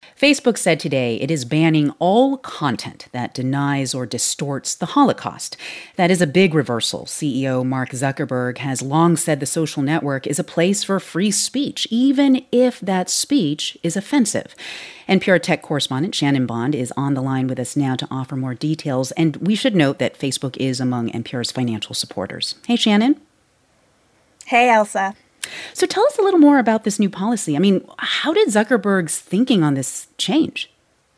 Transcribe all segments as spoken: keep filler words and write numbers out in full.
Facebook said today it is banning all content that denies or distorts the Holocaust. That is a big reversal. C E O Mark Zuckerberg has long said the social network is a place for free speech, even if that speech is offensive. N P R tech correspondent Shannon Bond is on the line with us now to offer more details. And we should note that Facebook is among N P R's financial supporters. Hey, Shannon. Hey, Elsa. So tell us a little more about this new policy. I mean, how did Zuckerberg's thinking on this change?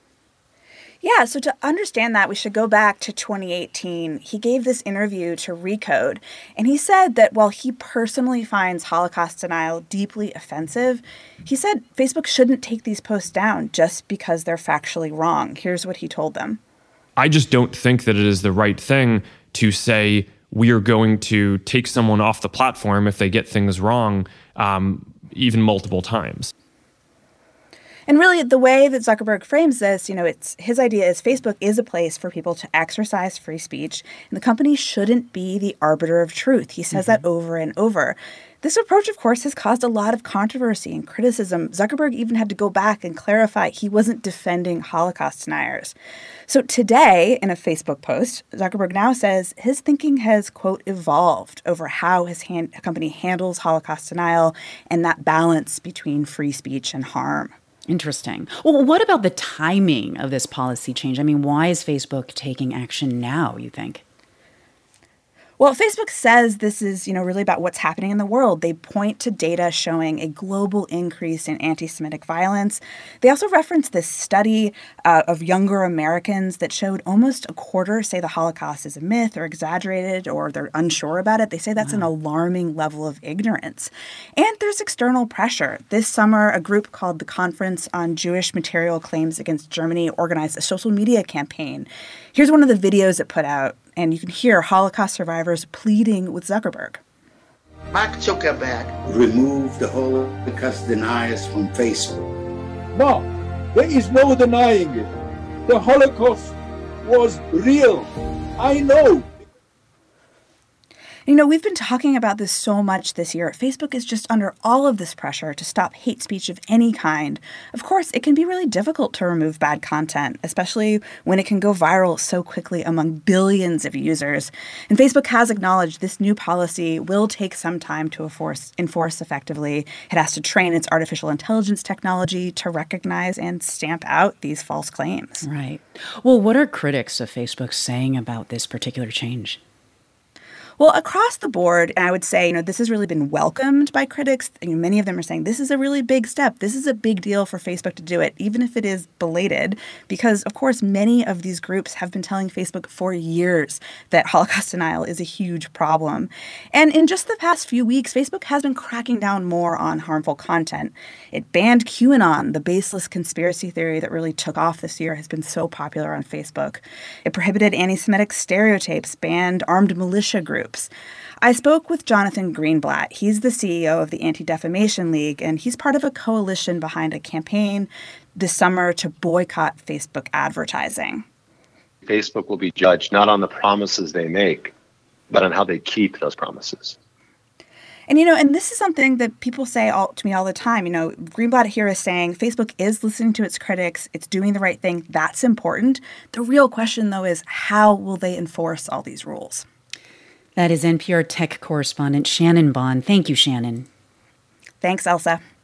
Yeah, so to understand that, we should go back to twenty eighteen. He gave this interview to Recode, and he said that while he personally finds Holocaust denial deeply offensive, he said Facebook shouldn't take these posts down just because they're factually wrong. Here's what he told them. I just don't think that it is the right thing to say we are going to take someone off the platform if they get things wrong, um, even multiple times. And really, the way that Zuckerberg frames this, you know, it's his idea is Facebook is a place for people to exercise free speech, and the company shouldn't be the arbiter of truth. He says mm-hmm. that over and over. This approach, of course, has caused a lot of controversy and criticism. Zuckerberg even had to go back and clarify he wasn't defending Holocaust deniers. So today, in a Facebook post, Zuckerberg now says his thinking has, quote, evolved over how his hand- company handles Holocaust denial and that balance between free speech and harm. Interesting. Well, what about the timing of this policy change? I mean, why is Facebook taking action now, you think? Well, Facebook says this is, you know, really about what's happening in the world. They point to data showing a global increase in anti-Semitic violence. They also reference this study uh, of younger Americans that showed almost a quarter say the Holocaust is a myth or exaggerated or they're unsure about it. They say that's wow. an alarming level of ignorance. And there's external pressure. This summer, a group called the Conference on Jewish Material Claims Against Germany organized a social media campaign. Here's one of the videos it put out. And you can hear Holocaust survivors pleading with Zuckerberg. Mark Zuckerberg removed the Holocaust deniers from Facebook. No, there is no denying it. The Holocaust was real. I know. You know, we've been talking about this so much this year. Facebook is just under all of this pressure to stop hate speech of any kind. Of course, it can be really difficult to remove bad content, especially when it can go viral so quickly among billions of users. And Facebook has acknowledged this new policy will take some time to enforce, enforce effectively. It has to train its artificial intelligence technology to recognize and stamp out these false claims. Right. Well, what are critics of Facebook saying about this particular change? Well, across the board, and I would say, you know, this has really been welcomed by critics. You know, many of them are saying this is a really big step. This is a big deal for Facebook to do it, even if it is belated, because, of course, many of these groups have been telling Facebook for years that Holocaust denial is a huge problem. And in just the past few weeks, Facebook has been cracking down more on harmful content. It banned QAnon, the baseless conspiracy theory that really took off this year, has been so popular on Facebook. It prohibited anti-Semitic stereotypes, banned armed militia groups. I spoke with Jonathan Greenblatt. He's the C E O of the Anti-Defamation League, and he's part of a coalition behind a campaign this summer to boycott Facebook advertising. Facebook will be judged not on the promises they make, but on how they keep those promises. And, you know, and this is something that people say all, to me all the time. You know, Greenblatt here is saying Facebook is listening to its critics. It's doing the right thing. That's important. The real question, though, is how will they enforce all these rules? That is N P R tech correspondent Shannon Bond. Thank you, Shannon. Thanks, Elsa.